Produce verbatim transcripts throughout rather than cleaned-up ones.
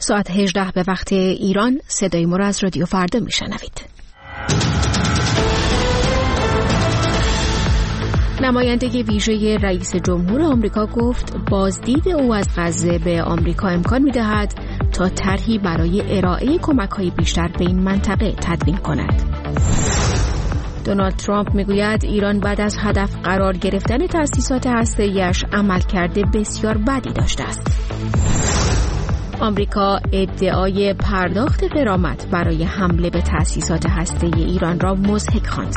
ساعت هجده به وقت ایران. صدای ما را از رادیو فردا میشنوید. نماینده ویژه رئیس جمهور آمریکا گفت بازدید او از غزه به آمریکا امکان می‌دهد تا طرحی برای ارائه کمک‌های بیشتر به این منطقه تدوین کند. دونالد ترامپ میگوید ایران بعد از هدف قرار گرفتن تأسیسات هسته‌ای‌اش عملکرد بسیار بدی داشته است. آمریکا ادعای پرداخت غرامت برای حمله به تأسیسات هسته‌ای ایران را مضحک خواند.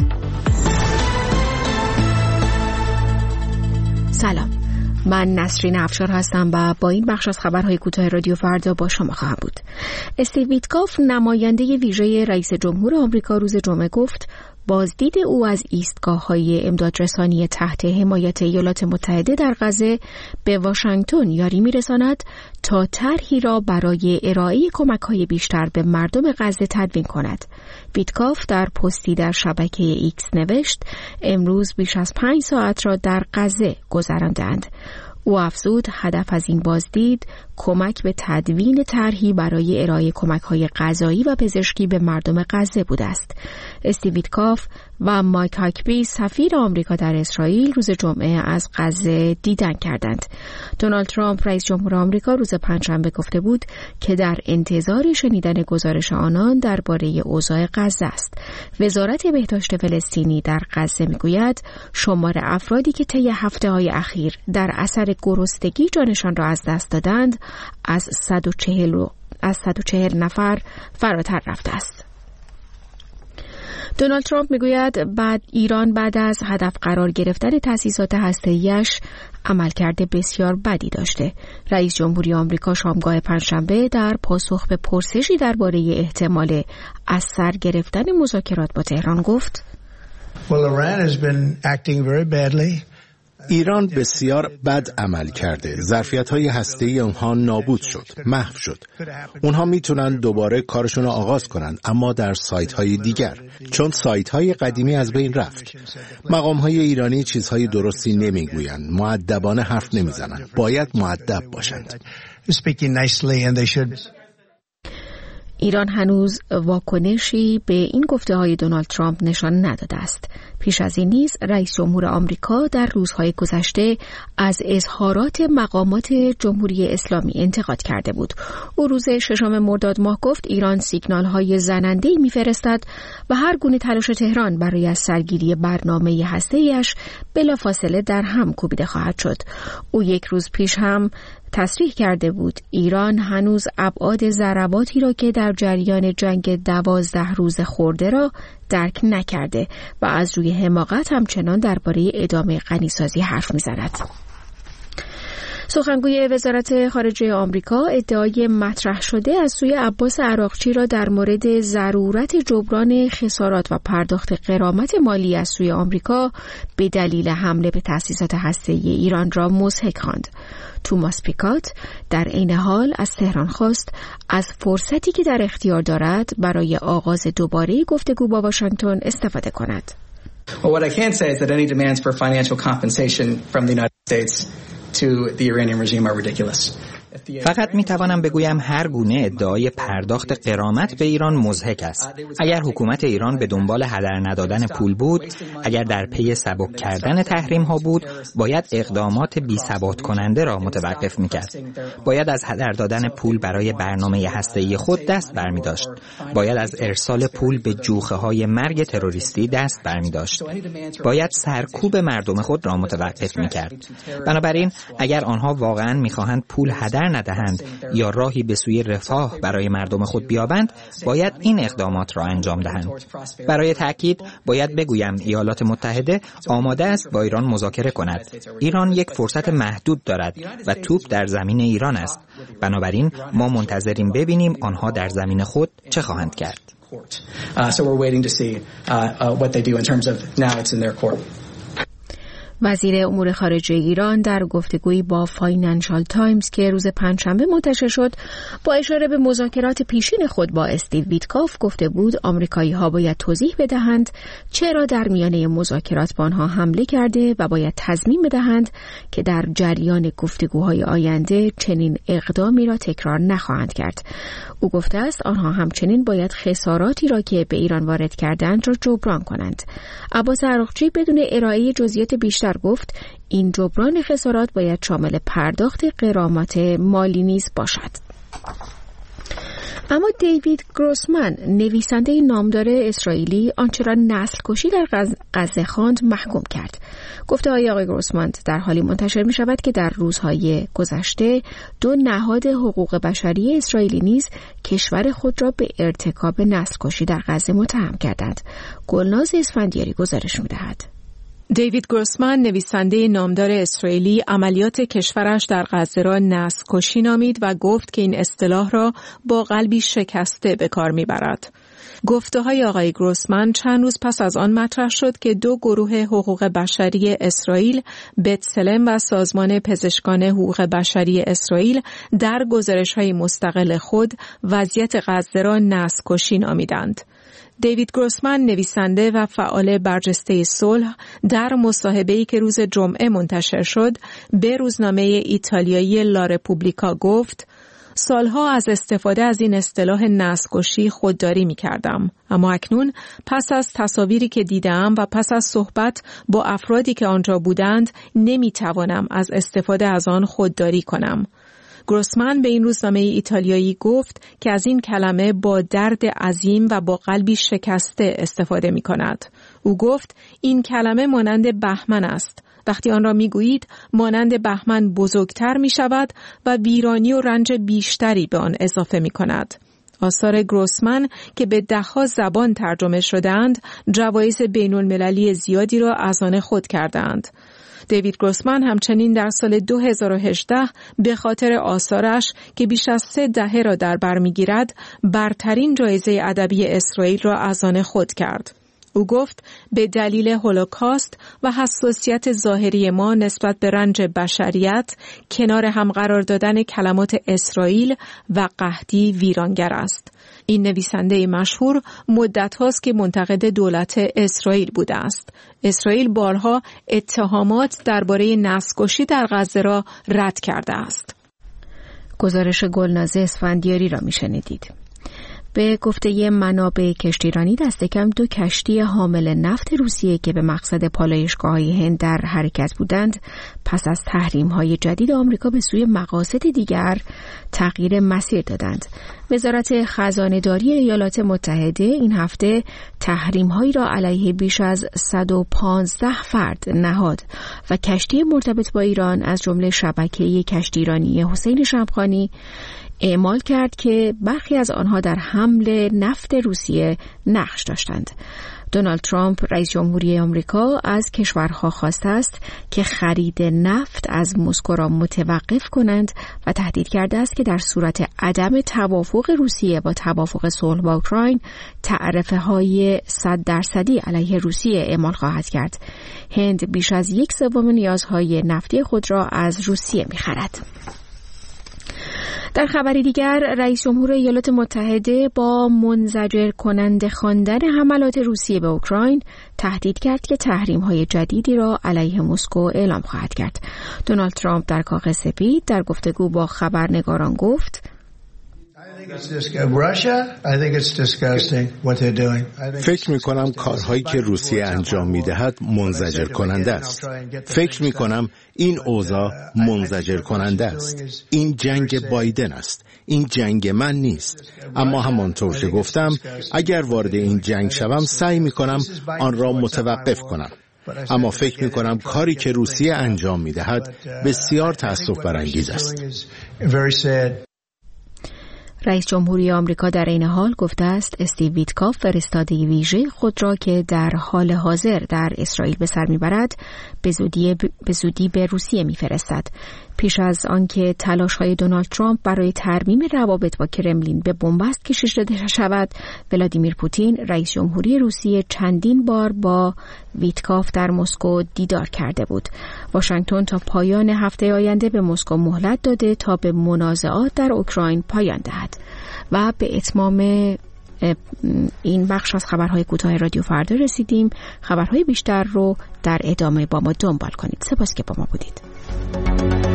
سلام، من نسرین افشار هستم و با این بخش از خبرهای کوتاه رادیو فردا با شما خواهم بود. استیو ویتکاف نماینده ویژه رئیس جمهور آمریکا روز جمعه گفت بازدید او از ایستگاه‌های امدادرسانی تحت حمایت ایالات متحده در غزه به واشنگتن یاری می‌رساند تا طرحی را برای ارائه کمک‌های بیشتر به مردم غزه تدوین کند. ویتکاف در پستی در شبکه ایکس نوشت امروز بیش از پنج ساعت را در غزه گذراندند. او افزود هدف از این بازدید کمک به تدوین طرحی برای ارائه کمک‌های غذایی و پزشکی به مردم غزه بوده است. استیو ویتکاف و مایک هاکبی سفیر آمریکا در اسرائیل روز جمعه از غزه دیدن کردند. دونالد ترامپ رئیس جمهور آمریکا روز پنجشنبه گفته بود که در انتظار شنیدن گزارش آنان درباره اوضاع غزه است. وزارت بهداشت فلسطینی در غزه میگوید شمار افرادی که طی هفته‌های اخیر در اثر گرسنگی جانشان را از دست دادند از صد و چهل از صد و چهل نفر فراتر رفته است. دونالد ترامپ میگوید بعد ایران بعد از هدف قرار گرفتن تأسیسات هسته‌ای‌اش عملکرد بسیار بدی داشته. رئیس جمهوری آمریکا شامگاه پنجشنبه در پاسخ به پرسشی درباره احتمال از سر گرفتن مذاکرات با تهران گفت Well, Iran has been acting very badly. ایران بسیار بد عمل کرده. ظرفیت‌های هسته‌ای اونها نابود شد، محو شد. اونها میتونن دوباره کارشون رو آغاز کنن، اما در سایت‌های دیگر، چون سایت‌های قدیمی از بین رفت. مقام‌های ایرانی چیزهای درستی نمیگویند، مؤدبانه حرف نمیزنن. باید مؤدب باشند. ایران هنوز واکنشی به این گفته‌های دونالد ترامپ نشان نداده است. پیش از این نیز رئیس جمهور آمریکا در روزهای گذشته از اظهارات مقامات جمهوری اسلامی انتقاد کرده بود. او روز ششم مرداد ماه گفت ایران سیگنال‌های زننده‌ای می‌فرستد و هر گونه تلاش تهران برای از سرگیری برنامه هسته‌ایش بلافاصله در هم کوبیده خواهد شد. او یک روز پیش هم تصریح کرده بود ایران هنوز ابعاد ضرباتی را که در جریان جنگ دوازده روز خورده را درک نکرده و از روی حماقت همچنان درباره ادامه غنیسازی حرف می‌زند. سخنگوی وزارت خارجه آمریکا ادعای مطرح شده از سوی عباس عراقچی را در مورد ضرورت جبران خسارات و پرداخت غرامت مالی از سوی آمریکا به دلیل حمله به تأسیسات هسته‌ای ایران را مضحک خواند. توماس پیکات در عین حال از تهران خواست از فرصتی که در اختیار دارد برای آغاز دوباره گفتگو با واشنگتن استفاده کند. Well, what I can say is that any demands for financial compensation from the United States to the Iranian regime are ridiculous. فقط می توانم بگویم هر گونه ادعای پرداخت غرامت به ایران مضحک است. اگر حکومت ایران به دنبال هدر ندادن پول بود، اگر در پی سبک کردن تحریم ها بود، باید اقدامات بی ثبات کننده را متوقف می کرد. باید از هدر دادن پول برای برنامه هسته‌ای خود دست برمی داشت. باید از ارسال پول به جوخه های مرگ تروریستی دست برمی داشت. باید سرکوب مردم خود را متوقف می کرد. بنابراین اگر آنها واقعا می خواهند پول هدر ندهند یا راهی به سوی رفاه برای مردم خود بیابند، باید این اقدامات را انجام دهند. برای تأکید باید بگویم ایالات متحده آماده است با ایران مذاکره کند. ایران یک فرصت محدود دارد و توپ در زمین ایران است. بنابراین ما منتظریم ببینیم آنها در زمین خود چه خواهند کرد. وزیر امور خارجه ایران در گفتگویی با فاینانشال تایمز که روز پنجشنبه منتشر شد با اشاره به مذاکرات پیشین خود با استیو ویتکاف گفته بود آمریکایی‌ها باید توضیح بدهند چرا در میانه مذاکرات به آنها حمله کرده و باید تضمین بدهند که در جریان گفتگوهای آینده چنین اقدامی را تکرار نخواهند کرد. او گفته است آنها همچنین باید خساراتی را که به ایران وارد کردند را جبران کنند. عباس عراقچی بدون ارائه جزئیات بیشتر گفت این جبران خسارات باید شامل پرداخت غرامت مالی نیز باشد. اما دیوید گروسمن نویسنده نامدار اسرائیلی آنچه را نسل کشی در غزه خواند محکوم کرد. گفته های آقای گروسمن در حالی منتشر می شود که در روزهای گذشته دو نهاد حقوق بشری اسرائیلی نیز کشور خود را به ارتکاب نسل کشی در غزه متهم کردند. گلناز اسفندیاری گزارش می دهد. دیوید گروسمن نویسنده نامدار اسرائیلی عملیات کشورش در غزه را نسل کشی نامید و گفت که این اصطلاح را با قلبی شکسته به کار میبرد. گفته‌های آقای گروسمن چند روز پس از آن مطرح شد که دو گروه حقوق بشری اسرائیل، بتسلم و سازمان پزشکان حقوق بشری اسرائیل در گزارش‌های مستقل خود وضعیت غزه را نسل کشی نامیدند. دیوید گروسمن نویسنده و فعال برجسته صلح در مصاحبه‌ای که روز جمعه منتشر شد به روزنامه ایتالیایی لا رپوبلیکا گفت سالها از استفاده از این اصطلاح نسل‌کشی خودداری می‌کردم، اما اکنون پس از تصاویری که دیدم و پس از صحبت با افرادی که آنجا بودند نمی‌توانم از استفاده از آن خودداری کنم. گروسمن به این روزنامه ایتالیایی گفت که از این کلمه با درد عظیم و با قلبی شکسته استفاده می کند. او گفت این کلمه مانند بهمن است. وقتی آن را می گویید مانند بهمن بزرگتر می شود و ویرانی و رنج بیشتری به آن اضافه می کند. آثار گروسمن که به ده‌ها زبان ترجمه شدند جوایز بین‌المللی زیادی را از آن خود کردند. دیوید گروسمن همچنین در سال دو هزار و هجده به خاطر آثارش که بیش از سه دهه را در بر می‌گیرد برترین جایزه ادبی اسرائیل را از آن خود کرد. او گفت به دلیل هولوکاست و حساسیت ظاهری ما نسبت به رنج بشریت کنار هم قرار دادن کلمات اسرائیل و قحطی ویرانگر است. این نویسنده مشهور مدت هاست که منتقد دولت اسرائیل بوده است. اسرائیل بارها اتهامات درباره نسل‌کشی در غزه را رد کرده است. گزارش گلناز اسفندیاری را میشنیدید. به گفته منابع کشتیرانی دست کم دو کشتی حامل نفت روسیه که به مقصد پالایشگاه‌های هند در حرکت بودند پس از تحریم‌های جدید آمریکا به سوی مقاصد دیگر تغییر مسیر دادند. وزارت خزانه‌داری ایالات متحده این هفته تحریم‌هایی را علیه بیش از صد و پانزده فرد نهاد و کشتی مرتبط با ایران از جمله شبکه کشتیرانی حسین شمخانی اعمال کرد که برخی از آنها در حمل نفت روسیه نقش داشتند. دونالد ترامپ رئیس جمهوری آمریکا از کشورها خواسته است که خرید نفت از مسکو را متوقف کنند و تهدید کرده است که در صورت عدم توافق روسیه با توافق صلح با اوکراین تعرفه های صد درصدی علیه روسیه اعمال خواهد کرد. هند بیش از یک سوم نیازهای نفتی خود را از روسیه می‌خرد. در خبری دیگر رئیس جمهور ایالات متحده با منزجر کننده خواندن حملات روسیه به اوکراین تهدید کرد که تحریم‌های جدیدی را علیه مسکو اعلام خواهد کرد. دونالد ترامپ در کاخ سفید در گفتگو با خبرنگاران گفت فکر می کنم کارهایی که روسیه انجام می دهد منزجر کننده است. فکر می کنم این اوضاع منزجر کننده است. این جنگ بایدن است. این جنگ من نیست. اما همانطور که گفتم اگر وارد این جنگ شوم سعی می کنم آن را متوقف کنم. اما فکر می کنم کاری که روسیه انجام می دهد بسیار تأسف برانگیز است. رئیس جمهوری آمریکا در این حال گفته است استیو ویتکاف فرستاده ویژه خود را که در حال حاضر در اسرائیل به سر میبرد به زودی به زودی به روسیه میفرستد. پیش از آنکه تلاش‌های دونالد ترامپ برای ترمیم روابط با کرملین به بنبست کشیده شود، ولادیمیر پوتین رئیس جمهوری روسیه چندین بار با ویتکاف در مسکو دیدار کرده بود. واشنگتن تا پایان هفته آینده به مسکو مهلت داده تا به منازعات در اوکراین پایان دهد. و به اتمام این بخش از خبرهای کوتاه رادیو فردا رسیدیم. خبرهای بیشتر رو در ادامه با ما دنبال کنید. سپاس که با ما بودید.